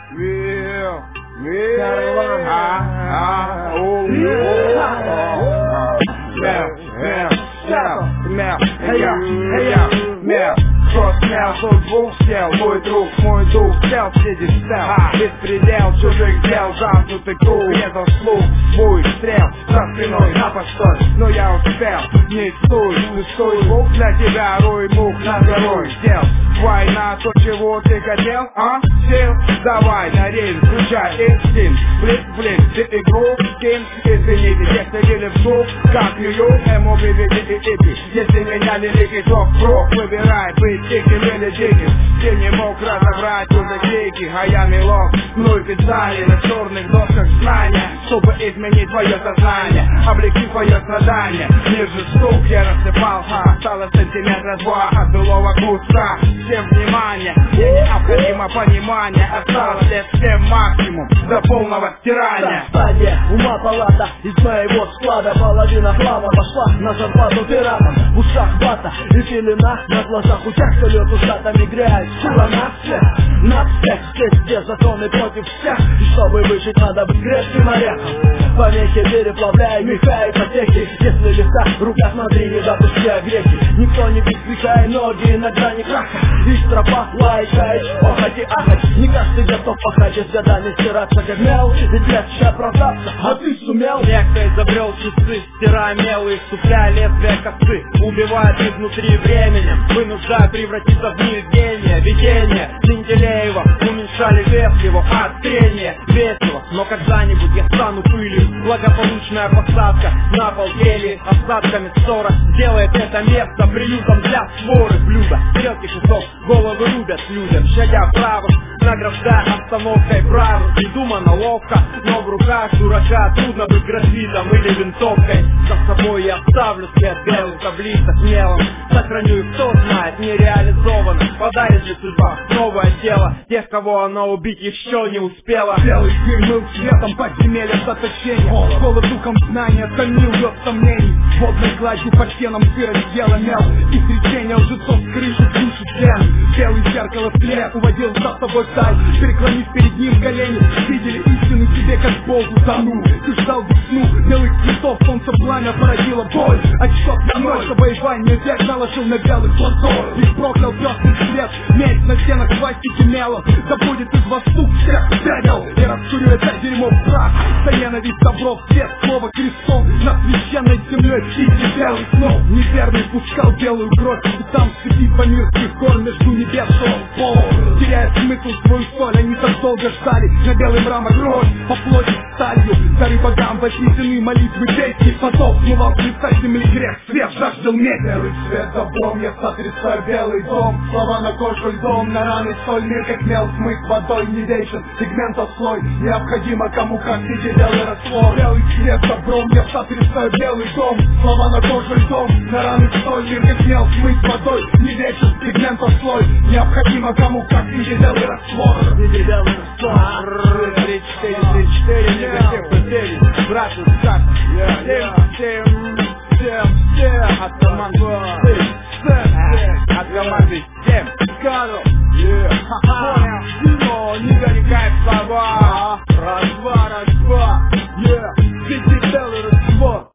Мой друг сел, сидит стел. Беспредел чужих дел, замкнутый круг. Резал слух, свой стрел за спиной на постой. Но я успел, не стой звук для тебя, рой мух над горой дел. Война, то чего ты хотел, а? Сел, давай на рейс, включай инстинкт. Блин, ты игру скин. Извините, если видели вслух, как Нью-Йорк, МОБ, если меня великий ток прок, выбирай быть диким или диким. Ты не мог разобрать уже крики, а я мелок. Ну и писали на черных досках знания, чтобы изменить твое сознание, облегчить твое страдание. Ниже стук я рассыпался, осталось сантиметра два от былого куска. Всем внимание, мне необходимо понимание, осталось лет всем максимум до полного стирания. Стадия ума палата, из моего склада половина хлама пошла на зарплату пиратам. В ушах вата и пелена, на глазах у тех, кто лед ушатами грязь. Сила на всех, здесь где законы против всех. И чтобы выжить, надо быть крепким орехом. Помехи переплавляй, меха и потехи. Если леса, рука смотри, не допусти огрехи. Никто не беспекай, ноги на грани краха. И стропа, лайкаешь, охать и ахать. Не каждый готов пахать, из года не стираться как мел. Ведь легче оправдаться, а ты сумел. Некто изобрел часы, стирая мел и ступляя лезвие косы. Убивает изнутри временем, вынуждая превратиться в неведение. Видение Менделеева уменьшали вес его от трения. Весело, но когда-нибудь я стану пылью. Благополучная посадка на пол гели остатками ссора делает это место приютом для своры. Блюда, стрелки часов, головы рубят людям, щадя правых, награждая остановкой правых. Придумано ловко, но в руках дурака трудно быть графитом или винтовкой. За собой я оставлю след белых таблицах смелым. Сохраню их, кто знает, не реализовано. Подарит ли судьба новое тело тех, кого она убить еще не успела. Белый дым мыл светом подземелья заточения. Голод духом знания томил лед сомнений. Водной гладью по стенам сырость дела мел. И встречение лжецов с крыши слушать стен. Белый зеркало след уводил за собой вдаль. Переклонив перед ним колени, видели истину себе, как Богу тону. Ты ждал весну белых цветов, солнце пламя породило боль. Отчет на ночь, завоевание век наложил на белых платор. И проклял пестрый свет, медь на стенах свастики мелом. Да будет из вас стук всех предел. И раскурю это дерьмо в прах. За ненависть добро в свет, слово крестом. Над священной землей птицы белый снов. Неверный пускал белую кровь, и там цепи по-мирских гор между небес пол. Теряя смысл свою соль, они так долго ждали. На белый мрамор кровь, по плоти сталью. Дары богам вознесены молитвы песни. Поток смывал с лица земли грех, свет жаждал медь. Белый свет добром, я сотрясаю белый дом. Слова на кожу льдом, на раны соль. Мир как мел, смыть водой не вечен. Пигментов слой, необходимо кому как виде белый раствор. Белый свет добром, я сотрясаю белый дом. Слова на кожу льдом, на раны соль. Мир как мел, смыть водой не вечен. Пигментов слой, необходимо кому как виде белый раствор. Виде белый раствор. 3-4, негатив потерь. Братья скат, от команды всем скану. Понял, но не горькая слова.